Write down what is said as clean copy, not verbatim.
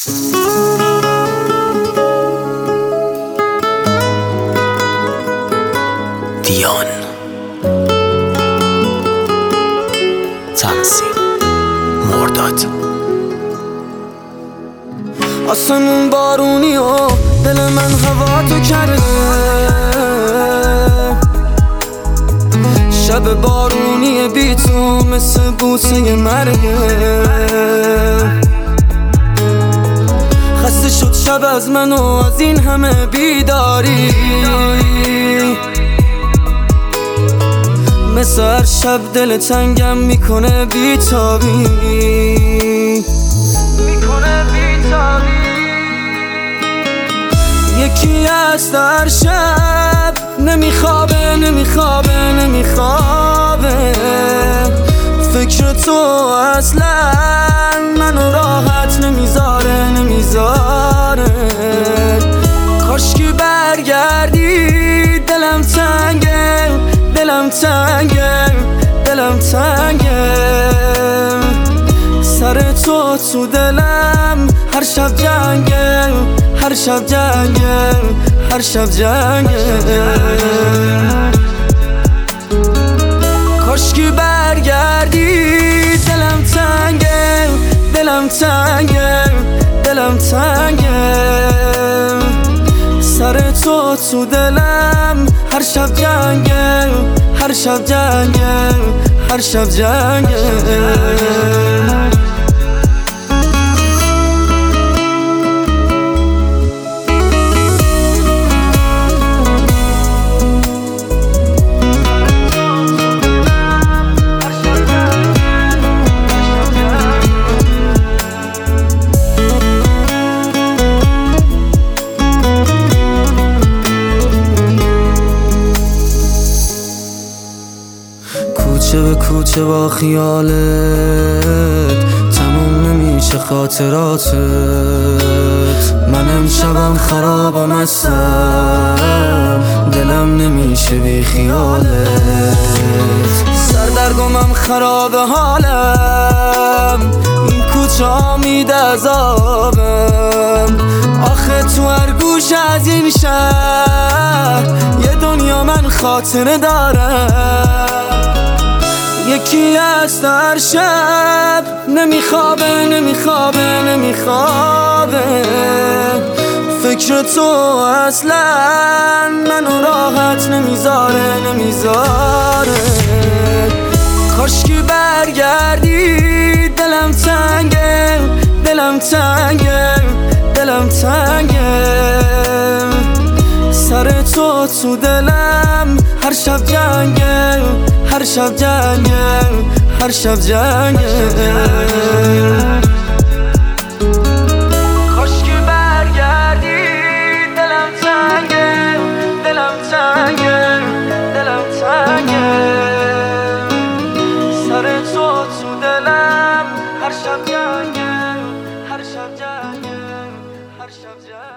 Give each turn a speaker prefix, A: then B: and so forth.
A: دیان تنظیم مرداد.
B: آسمون بارونی و دل من هوا تو کرده، شب بارونی بی تو مثل بوسه مرگه. خسته شد شب از من و از این همه بیداری، مثل هر شب دل تنگم میکنه بیتابی. یکی از هر شب نمیخوابه فکر تو اصلا منو راحت نمیذاره. کاشکی برگردی، دلم تنگه سر تو دلم هر شب جنگه. کاشکی برگردی، دلم تنگه سر تو دلم هر شب جنگه. کوچه به کوچه با خیالت تموم نمیشه خاطراتت. من امشبم خرابم هستم، دلم نمیشه بی خیالت. سردرگمم خراب حالم، این کوچه میده عذابم. آخه تو هر گوش از این شهر یه دنیا من خاطره دارم. یکی از هر شب نمیخوابه فکر تو اصلا منو راحت نمیذاره. کاشکی برگردی، دلم تنگه سر تو دلم هر شب جنگه. کاشکی برگردی، دلم تنگه سر تو دلم هر شب جنگه.